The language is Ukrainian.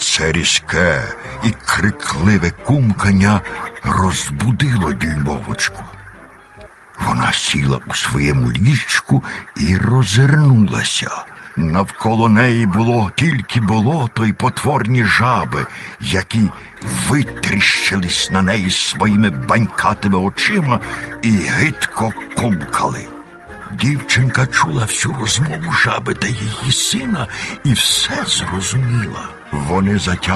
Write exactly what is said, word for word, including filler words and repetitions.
Це різке і крикливе кумкання розбудило дюймовочку. Вона сіла у своєму ліжку і роззирнулася. Навколо неї було тільки болото й потворні жаби, які витріщились на неї своїми банькатими очима і гидко кумкали. Дівчинка чула всю розмову жаби та її сина і все зрозуміла. Вони затягли